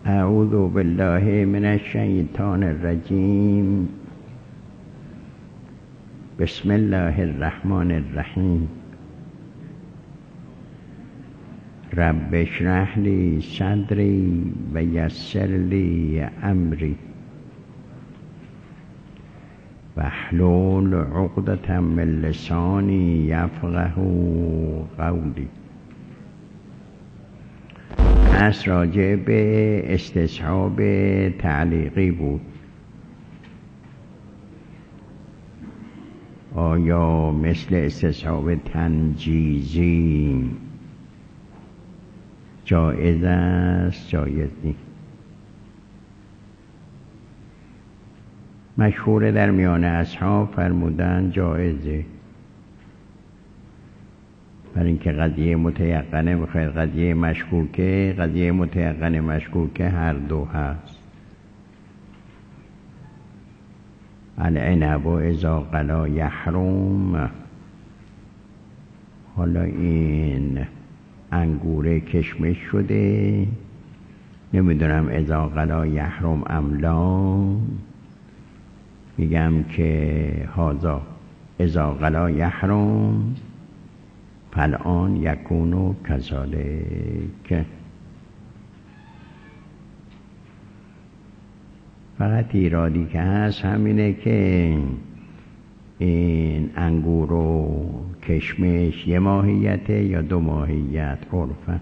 اعوذ بالله من الشیطان الرجیم. بسم الله الرحمن الرحیم. رب اشرح لی صدری و یسر لی امری واحلل عقدة من لسانی یفقهوا قولی. از راجع به استصحاب تعلیقی بود. آیا مثل استصحاب تنجیزی جایز است جایز نیست؟ مشهور در میان اصحاب فرمودن جایزه، برای اینکه قضیه متیقنه بخیر قضیه مشکوکه، قضیه متیقنه مشکوکه هر دو هست. العنب اذا غلا یحرم. حالا این انگوره کشمش شده، نمیدونم اذا غلا یحرم ام لا، میگم که هذا اذا غلا یحرم فالآن یکونو کذالک. فقط ایرادی که هست همینه که این انگور و کشمش یه ماهیته یا دو ماهیت عرفن،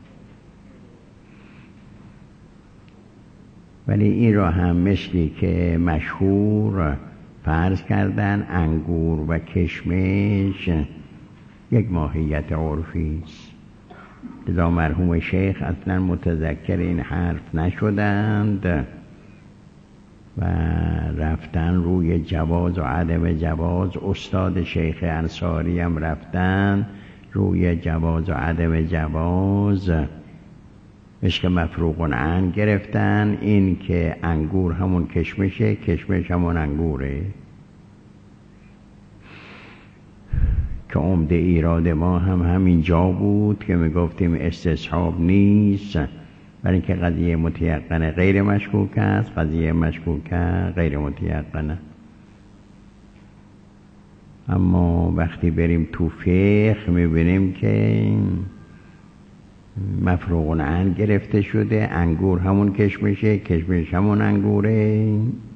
ولی این را هم مثلی که مشهور فرض کردن انگور و کشمش یک ماهیت عرفی است. لذا مرحوم شیخ اصلا متذکر این حرف نشدند و رفتن روی جواز و عدم جواز. استاد شیخ انصاری هم رفتن روی جواز و عدم جواز، عشق مفروغ عنه گرفتن. این که انگور همون کشمشه، کشمش همون انگوره، که عمده ایراد ما هم همین جا بود که میگفتیم استصحاب نیست، برای اینکه قضیه متیقنه غیر مشکوک است، قضیه مشکوکه غیر متیقنه. اما وقتی بریم تو فقه میبینیم که مفروغ عنه گرفته شده، انگور همون کشمشه، کشمش همون انگوره.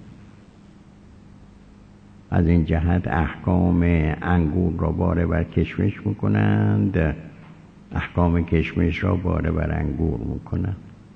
از این جهت احکام انگور را باره بر کشمش میکنند، احکام کشمش را باره بر انگور میکنند.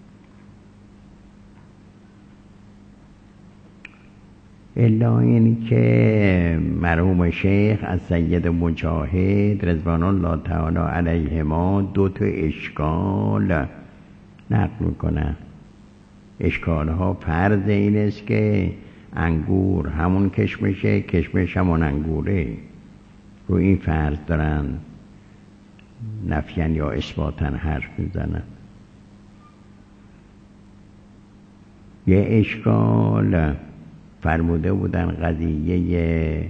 الا این که مرحوم شیخ از سید مجاهد رضوان الله تعالی علیهما دو تا اشکال نقل میکنند. اشکالها فرض این است که انگور همون کشمشه، کشمش همون انگوره. رو این فرض دارن نفیان یا اثباتن حرف میزنن. یه اشکال فرموده بودن قضیه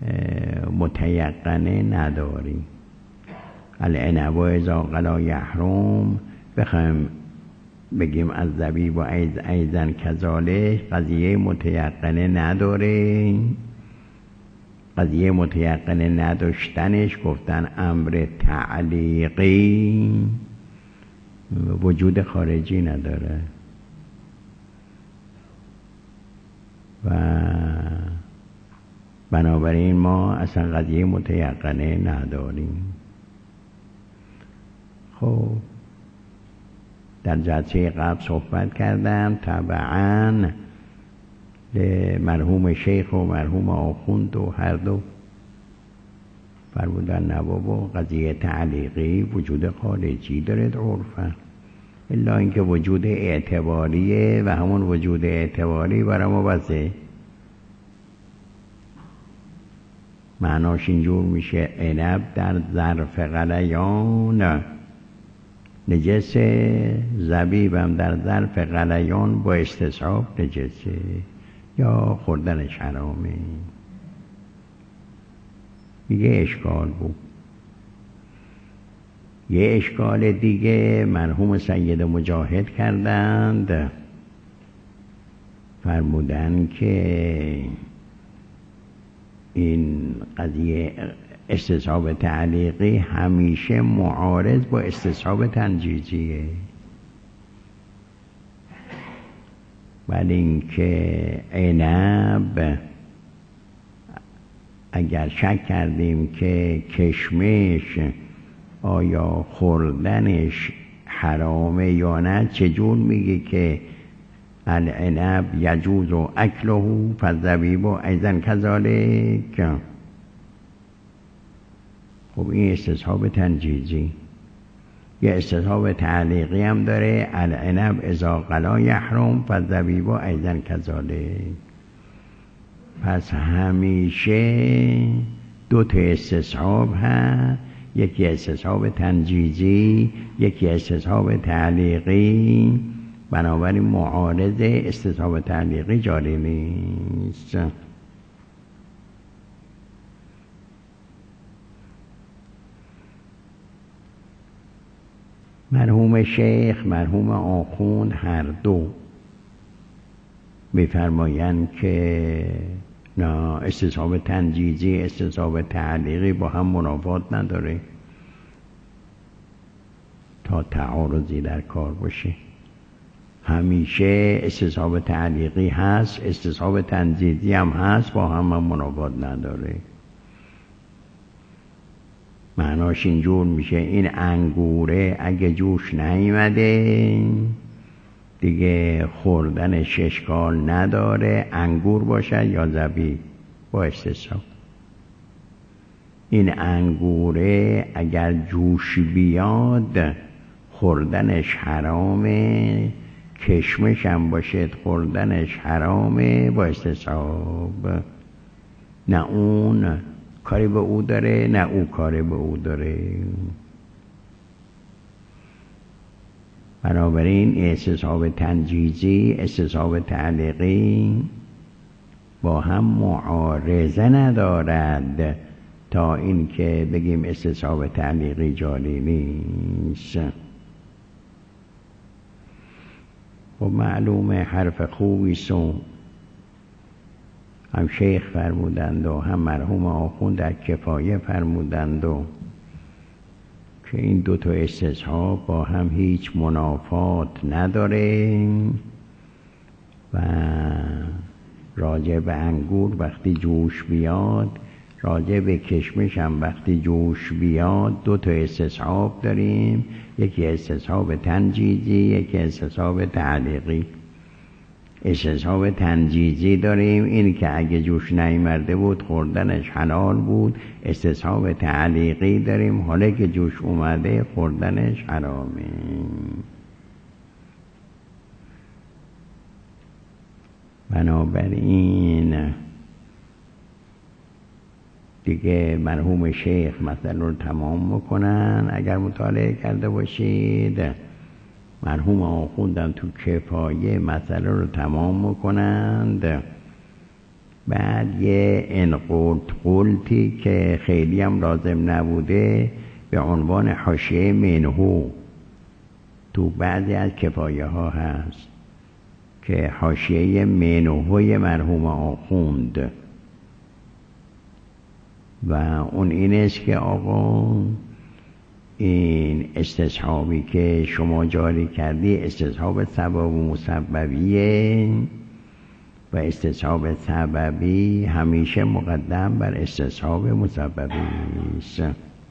متیقنه نداریم. العنب اذا غلا یحرم، بخوایم بگیم از زبیب و ایزن کذالک، قضیه متیقنه نداره. قضیه متیقنه نداشتنش گفتن امر تعلیقی، وجود خارجی نداره و بنابراین ما اصلا قضیه متیقنه نداریم. خب در جلسه قبل صحبت کردم طبعا مرحوم شیخ و مرحوم آخوند و هر دو فرمودن نه بابا قضیه تعلیقی وجود خارجی داره عرفا، الا اینکه وجود اعتباریه و همون وجود اعتباری برای ما بسه. معناش اینجور میشه عنب در ظرف غلیان نجس، زبیبم در ظرف غلیان با استصحاب نجسه یا خوردنش حرامه. یه اشکال بود. یه اشکال دیگه مرحوم سید مجاهد کردند فرمودن که این قضیه استصحاب تعلیقی همیشه معارض با استصحاب تنجیزیه، ولی اینکه عنب اگر شک کردیم که کشمش آیا خوردنش حرامه یا نه، چجور میگه که العنب یجوز اکله فالزبیب ایضا کذالک؟ خب این استصحاب تنجیزی. یه استصحاب تعلیقی هم داره، العنب اذا غلا یحرم فالزبیب ایضا کذالک. پس همیشه دو تا استصحاب هست، یکی استصحاب تنجیزی، یکی استصحاب تعلیقی. بنابراین معارض استصحاب تعلیقی جاری نیست. مرحوم شیخ، مرحوم آخوند هر دو می‌فرمایند که نه، استصحاب تنجیزی استصحاب تعلیقی با هم منافات نداره تا تعارضی در کار باشه. همیشه استصحاب تعلیقی هست، استصحاب تنجیزی هم هست، با هم منافات نداره. معناش اینجور میشه این انگوره اگه جوش نیامده دیگه خوردنش اشکال نداره، انگور باشد یا زبیب با استصحاب. این انگوره اگر جوش بیاد خوردنش حرامه، کشمش هم باشد خوردنش حرامه با استصحاب. نه اون کاری به او داره نه او کاری به او داره. بنابراین استصحاب تنجیزی استصحاب تعلیقی با هم معارضه ندارد تا اینکه بگیم استصحاب تعلیقی جاری نیست. خب معلومه حرف خوبی سو هم شیخ فرمودند و هم مرحوم آخوند در کفایه فرمودند و که این دو تا استصحاب با هم هیچ منافات نداره و راجع به انگور وقتی جوش بیاد، راجع به کشمش هم وقتی جوش بیاد دو تا استصحاب داریم، یکی استصحاب تنجیزی یکی استصحاب تعلیقی. استصحاب تنجیزی داریم، این که اگه جوش نیامده بود خوردنش حلال بود. استصحاب تعلیقی داریم، حالا که جوش اومده خوردنش حرامه. بنابراین دیگه مرحوم شیخ مثلا رو تمام بکنن اگر مطالعه کرده باشید، مرحوم آخوندم تو کفایه مسئله رو تمام میکنند. بعد یه قلتی که خیلی هم لازم نبوده به عنوان حاشیه منهو تو بعضی از کفایه ها هست که حاشیه منهوی مرحوم آخوند و اون این است که آقا این استصحابی که شما جاری کردی استصحاب سبب و مسببیه و استصحاب سببی همیشه مقدم بر استصحاب مسببی است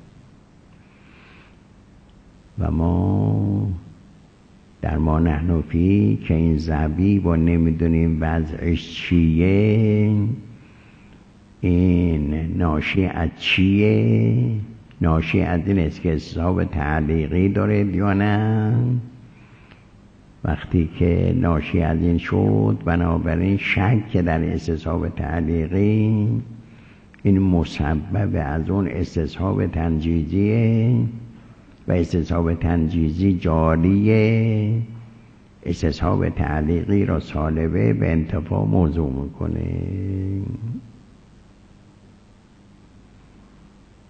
و ما در ما نحن فی که این زبیب و نمیدونیم وضعش چیه، این ناشی از چیه؟ ناشی از این است که استصحاب تعلیقی داره یا نه؟ وقتی که ناشی از این شد بنابراین شک در استصحاب تعلیقی این مسبب از اون استصحاب تنجیزیه و استصحاب تنجیزی جاریه، استصحاب تعلیقی را سالبه به انتفاع موضوع میکنه.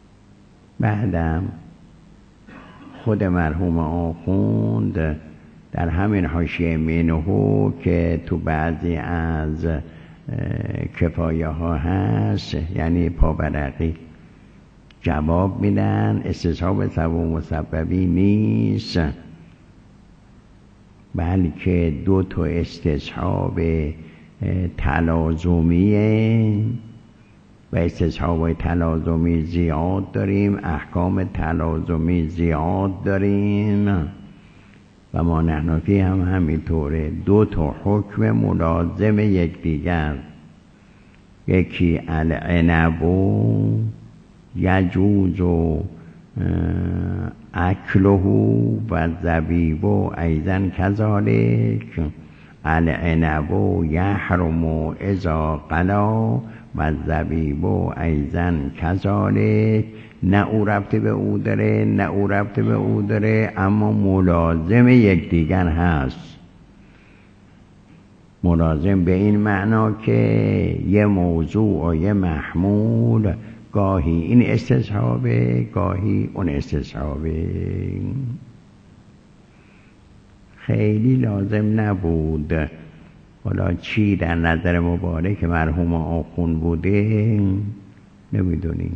بعدم خود مرحوم آخوند در همین حاشیه منهو که تو بعضی از کفایه ها هست، یعنی پابرقی، جواب میدن استصحاب سبب و مسببی نیست، بلکه دو تا استصحاب تلازمیه و استصحاب تلازمی زیاد داریم، احکام تلازمی زیاد داریم و ما نحنفی هم همینطوره. دو تا حکم ملازم یکدیگر، یکی العنب و یجوز و اکله و زبیب و ایضا کذالک، العنب یحرم اذا قلا و زبیب ایضا کذالک. نه او ربط به او داره نه او ربط به او داره، اما ملازم یکدیگر هست. ملازم به این معنا که یه موضوع و یه محمول گاهی این استصحابه گاهی اون استصحابه. خیلی لازم نبود. حالا چی در نظر مبارک مرحوم آخوند بوده نمیدونیم.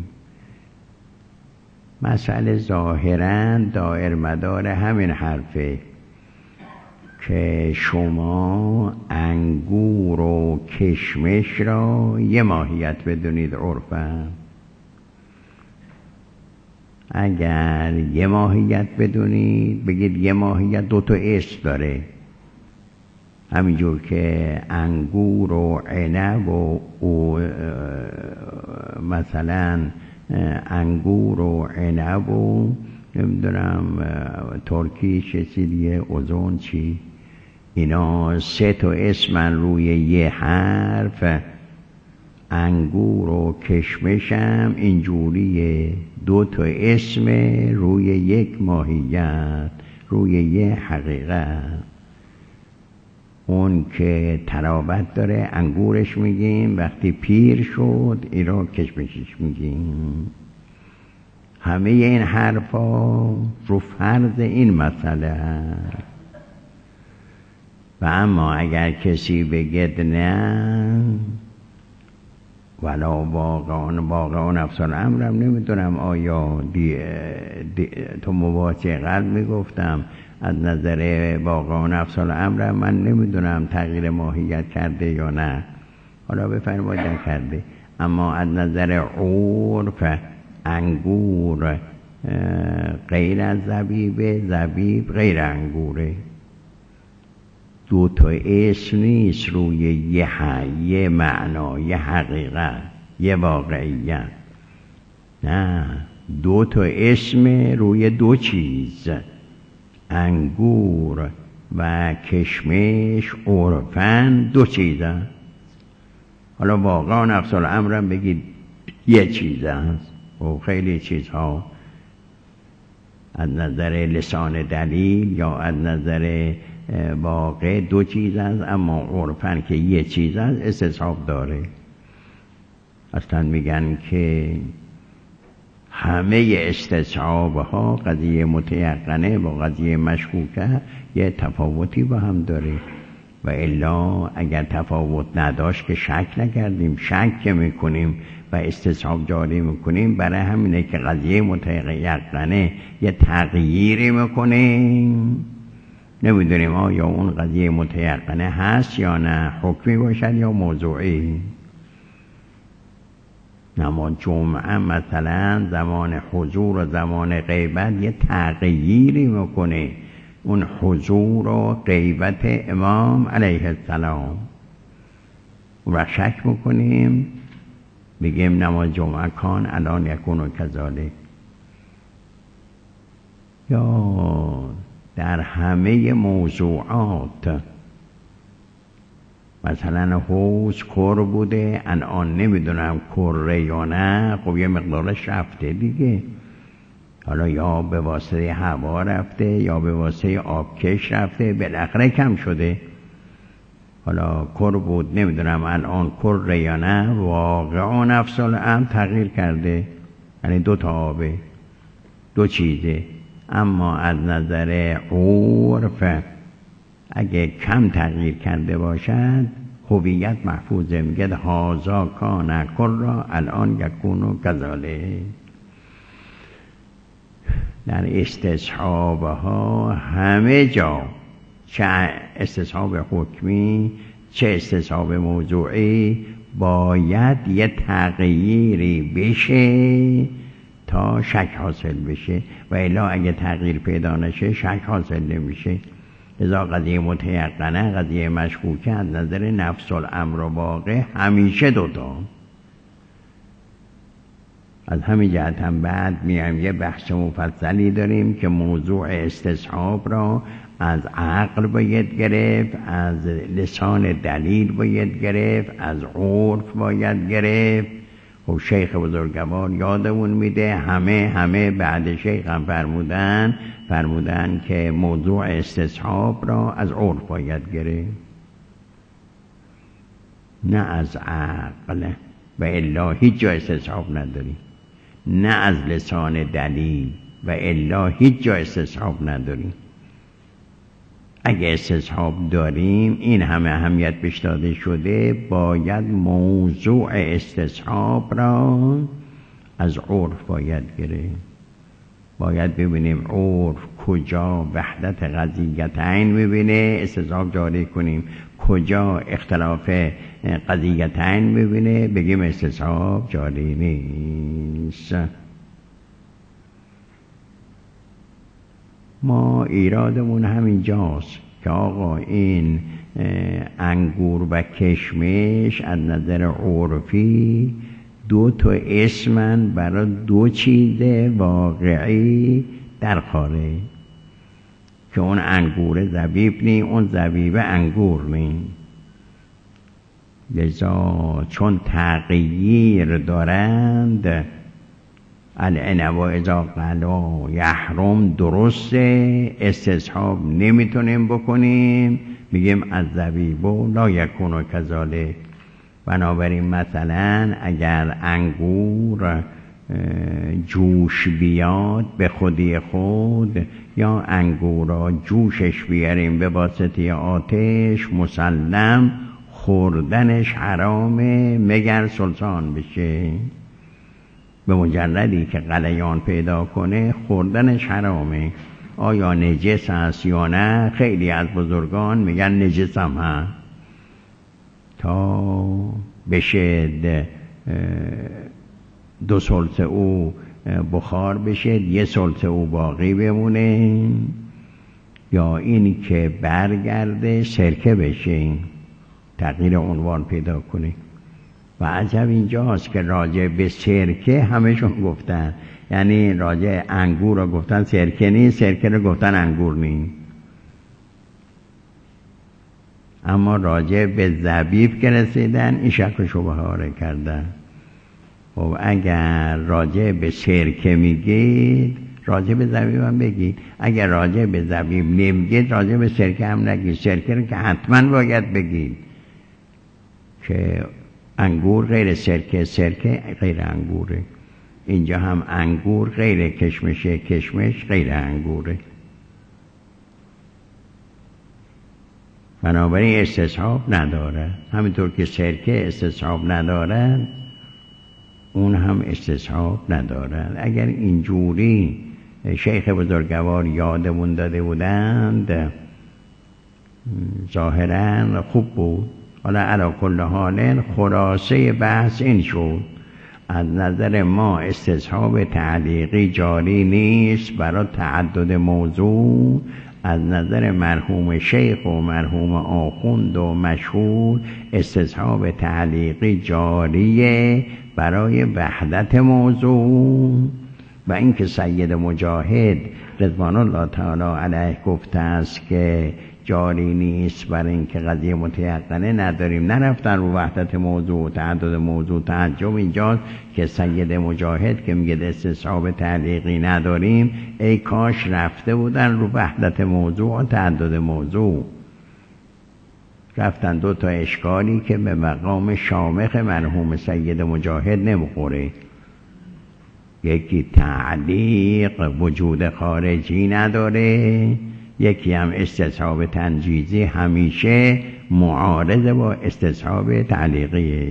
مسئله ظاهراً دایر مدار همین حرفه که شما انگور و کشمش را یه ماهیت بدونید عرفاً. اگر یه ماهیت بدونید بگید یه ماهیت دو تا اسم داره، همینجور که انگور و عنب و مثلا انگور و عنب و نمیدونم ترکیش چیزیه اوزون چی، اینا سه تا اسمن روی یه حرف. انگور و کشمشم اینجوریه، دو تا اسم روی یک ماهیت، روی یه حقیقت. اون که ترابت داره انگورش میگیم، وقتی پیر شد اینا کشمشش میگیم. همه این حرفا رو فرض این مسئله هست. و اما اگر کسی بگد نه ولا واقعا افسان امرم، نمیدونم آیا تو مواجه قلب میگفتم از نظر واقعا افسان امرم من نمیدونم تغییر ماهیت کرده یا نه، حالا بفرمایید نکرده، اما از نظر عرف انگور غیر از زبیب، زبیب غیر انگوره. دو تا اسم نیست روی یه معنا، یه حقیقت، یه واقعیت، نه، دو تا اسم روی دو چیز. انگور و کشمش عرفاً دو چیز هست. حالا واقعا نفس الامرم بگید یه چیز هست و خیلی چیزها از نظر لسان دلیل یا از نظر واقع دو چیز هست، اما عرفاً که یه چیز هست استصحاب داره. اصلا میگن که همه استصحاب ها قضیه متیقنه با قضیه مشکوکه یه تفاوتی با هم داره، و الا اگر تفاوت نداشت که شک نکردیم، شک میکنیم و استصحاب جاری میکنیم. برای همینه که قضیه متیقنه یه تغییری میکنیم، نمیدونیم آیا اون قضیه متیقنه هست یا نه، حکمی باشد یا موضوعی. اما جمعه مثلا زمان حضور و زمان غیبت یه تغییری میکنه، اون حضور و غیبت امام علیه السلام. و شک میکنیم بگیم نماز جمعه کان الان یکون و کذالک. یا در همه موضوعات مثلا حوض کر بوده، الان نمیدونم کره یا نه، خب یه مقدارش رفته دیگه، حالا یا به واسطه هوا رفته یا به واسطه آبکش رفته، بالاخره کم شده. حالا کر بود نمیدونم الان کره یا نه، واقعا نفس الامر تغییر کرده، یعنی دو تا آبه، دو چیزه. اما از نظر عرف اگه کم تغییر کرده باشد هویت محفوظه. میگه هازا کان کل را الان یکونو کذاله. در استصحاب ها همه جا، چه استصحاب حکمی چه استصحاب موضوعی، باید یه تغییری بشه تا شک حاصل بشه و الا اگه تغییر پیدا نشه شک حاصل نمیشه. لذا قضیه متیقنه، قضیه مشکوکه از نظر نفس الامر و واقع همیشه دوتا. از همین جهت هم بعد میایم یه بحث مفصلی داریم که موضوع استصحاب را از عقل باید گرفت، از لسان دلیل باید گرفت، از عرف باید گرفت. و شیخ بزرگوار یادمون میده همه بعد شیخ هم فرمودن که موضوع استصحاب را از عرف باید گرفت، نه از عقل، و الا هیچ جا استصحاب نداریم، نه از لسان دلیل و الا هیچ جا استصحاب نداریم. اگه استصحاب داریم، این همه اهمیت بهش داده شده، باید موضوع استصحاب را از عرف باید گرفت. باید ببینیم عرف کجا وحدت قضیتین میبینه استصحاب جاری کنیم، کجا اختلاف قضیتین میبینه بگیم استصحاب جاری نیست. ما ایرادمون همین جاست که آقا این انگور و کشمش از نظر عرفی دو تا اسمن برای دو چیز واقعی در خاره، که اون انگور زبیب نی، اون زبیب انگور نی. لذا چون تغییر دارند، العنب اذا قلا یحرم، درسته استصحاب نمیتونیم بکنیم، میگیم از زبیبو لا یکونو کذالک. بنابراین مثلا اگر انگور جوش بیاد به خودی خود، یا انگورا جوشش بیاریم به واسطه آتش، مسلم خوردنش حرامه مگر سلطان بشه. به مجردی که غلیان پیدا کنه خوردنش حرامه. آیا نجس هست یا نه؟ خیلی از بزرگان میگن نجس هم هست، تا بشه 2 سلطه او بخار بشه، 1 سلطه او باقی بمونه، یا این که برگرده سرکه بشه، تغییر عنوان پیدا کنه. و عجب اینجاست که راجع به سرکه همشون گفتن، یعنی راجع انگور رو گفتن سرکه نیست، سرکه رو گفتن انگور نیست. اما راجع به زبیب که رسیدن این شک و شبهه ها رو کردن. خب اگر راجع به سرکه میگید راجع به زبیب هم بگید، اگر راجع به زبیب نمیگید راجع به سرکه هم نگید. سرکه رو که حتما باید بگید که انگور غیر سرکه، سرکه غیر انگوره. اینجا هم انگور غیر کشمشه، کشمش غیر انگوره. بنابراین استصحاب نداره. همینطور که سرکه استصحاب نداره، اون هم استصحاب نداره. اگر اینجوری شیخ بزرگوار یادمون داده بودند ظاهراً خوب بود. حالا علی کل حال خلاصه بحث این شد، از نظر ما استصحاب تعلیقی جاری نیست برای تعدد موضوع. از نظر مرحوم شیخ و مرحوم آخوند و مشهور استصحاب تعلیقی جاریه برای وحدت موضوع. و اینکه سید مجاهد رضوان الله تعالی علیه گفته است که جاری نیست برای اینکه قضیه متیقنه نداریم، نرفتن رو وحدت موضوع، تعدد موضوع. تعجب اینجاست که سید مجاهد که میگه استصحاب تعلیقی نداریم، ای کاش رفته بودن رو وحدت موضوع و تعدد موضوع. رفتن 2 تا اشکالی که به مقام شامخ مرحوم سید مجاهد نمیخوره. یکی تعلیق وجود خارجی نداره، یکی هم استصحاب تنجیزی همیشه معارض با استصحاب تعلیقیه.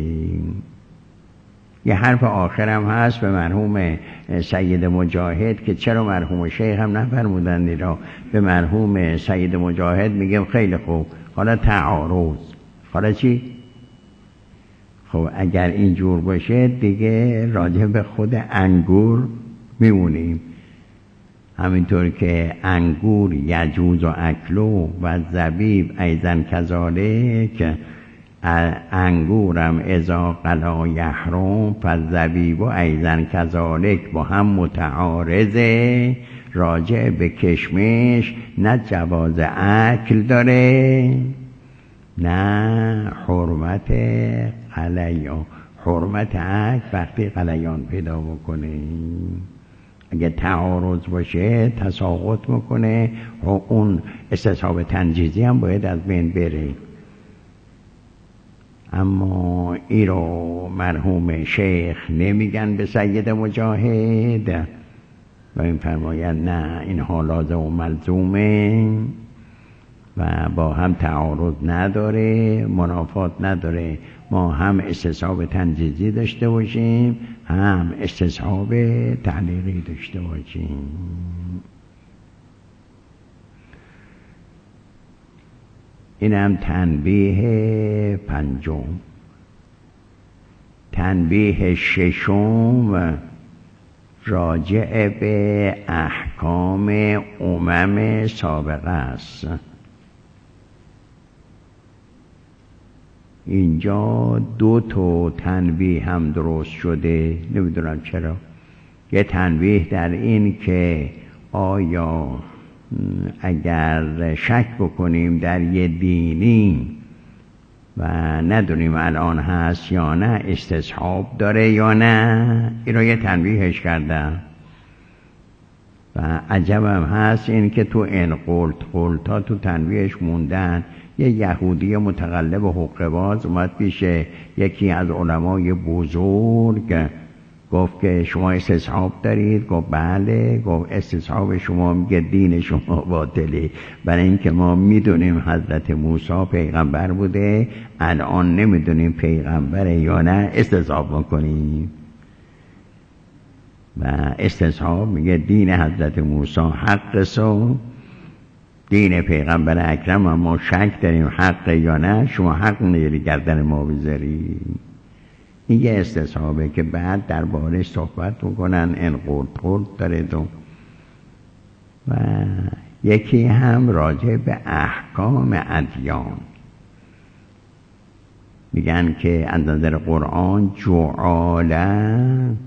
یه حرف آخرم هست به مرحوم سید مجاهد که چرا مرحوم شیخ هم نفرمودن اینا، به مرحوم سید مجاهد میگم خیلی خوب، حالا تعارض، حالا چی؟ خب اگر اینجور باشه دیگه راجع به خود انگور میمونیم. همینطور که انگور یجوز و اکلو و زبیب ایزن کذالک، انگورم اذا قلا یحرم فالزبیب ایزن کذالک، با هم متعارضه. راجع به کشمش نه جواز اکل داره نه حرمت قلیان. حرمت اکل وقتی قلیان پیدا بکنه، اگه تعارض باشه تساقط میکنه و اون استصحاب تنجیزی هم باید از بین بره. اما این رو مرحوم شیخ نمیگن به سید مجاهد و این فرماید نه، اینها لازم و ملزومه و با هم تعارض نداره، منافات نداره. ما هم استصحاب تنجیزی داشته باشیم هم استصحاب تعلیقی داشته باشیم. اینم تنبیه پنجم. تنبیه ششم راجع به احکام امم سابقه است. اینجا دو تا تنبیه هم درست شده، نمیدونم چرا. یه تنبیه در این که آیا اگر شک بکنیم در یه دینی و ندونیم الان هست یا نه، استصحاب داره یا نه، این رو یه تنبیهش کردم. و عجبم هست این که تو این قلتا تو تنبیهش موندن. یه یهودی متقلب و حقه باز اومد پیش یکی از علمای بزرگ، گفت که شما استصحاب دارید؟ گفت بله. گفت استصحاب شما میگه دین شما باطله، برای اینکه ما میدونیم حضرت موسی پیغمبر بوده، الان نمیدونیم پیغمبره یا نه، استصحاب میکنیم. و استصحاب میگه دین حضرت موسی حق سو، دین پیغمبر اکرم ما شک داریم حق یا نه، شما حق نداری گردن ما بذاری. این یه استصحابه که بعد دربارش صحبت میکنن، این قرد داره و یکی هم راجع به احکام ادیان. میگن که از نظر قرآن جعاله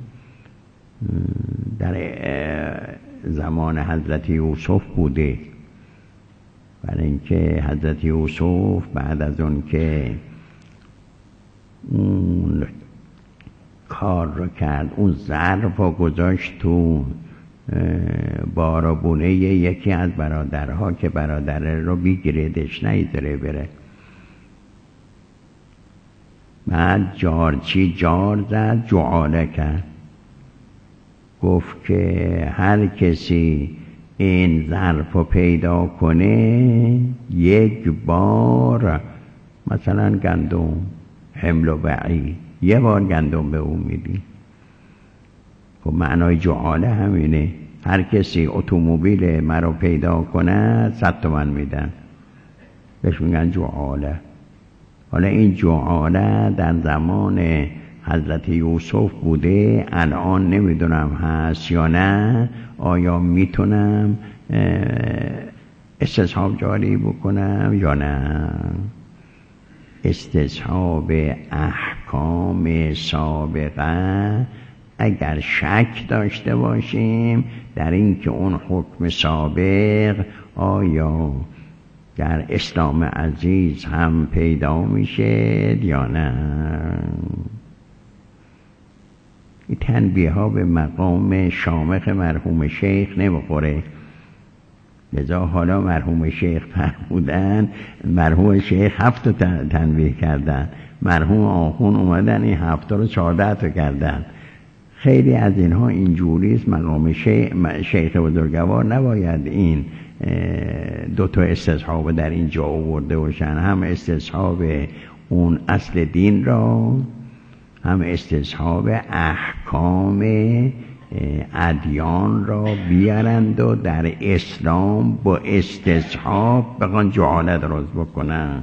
در زمان حضرت یوسف بوده، برای اینکه حضرت یوسف بعد از اون که اون کار رو کرد، اون ظرف رو گذاشت تو بارابونه یکی از برادرها که برادره رو بگیردش نیذاره بره. بعد جارچی جار زد، جعاله کرد، گفت که هر کسی این ظرف رو پیدا کنه یک بار مثلا گندم حمل و بعید، یه بار گندم به اون میدی. خب معنای جعاله همینه، هر کسی اتومبیل مرا پیدا کنه 100 تومن میدن، بهش میگن جعاله. حالا این جعاله در زمان حضرت یوسف بوده، الان نمیدونم هست یا نه. آیا میتونم استصحاب جاری بکنم یا نه؟ استصحاب احکام سابقه اگر شک داشته باشیم در این که اون حکم سابق آیا در اسلام عزیز هم پیدا میشه یا نه. این تنبیه ها به مقام شامخ مرحوم شیخ نمیخوره، لذا حالا مرحوم شیخ فرمودن، مرحوم شیخ 7 تنبیه کردن، مرحوم آخون اومدن این 7 رو 14 تا کردن. خیلی از اینها اینجوریست. مقام شیخ بزرگوار نباید این دو تا استصحاب در اینجا آورده باشن، هم استصحاب اون اصل دین را، هم استصحاب احکام ادیان را بیارند و در اسلام با استصحاب بخوان جهالت راز بکنن.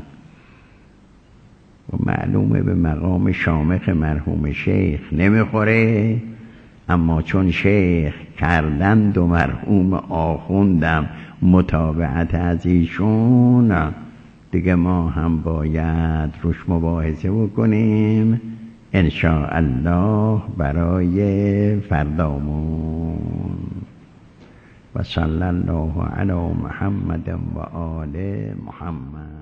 و معلومه به مقام شامخ مرحوم شیخ نمیخوره، اما چون شیخ کردند و مرحوم آخوندم متابعت از ایشون، دیگه ما هم باید روش مباحثه بکنیم انشاءالله برای فردامون. و صلی الله علی محمد و آل محمد.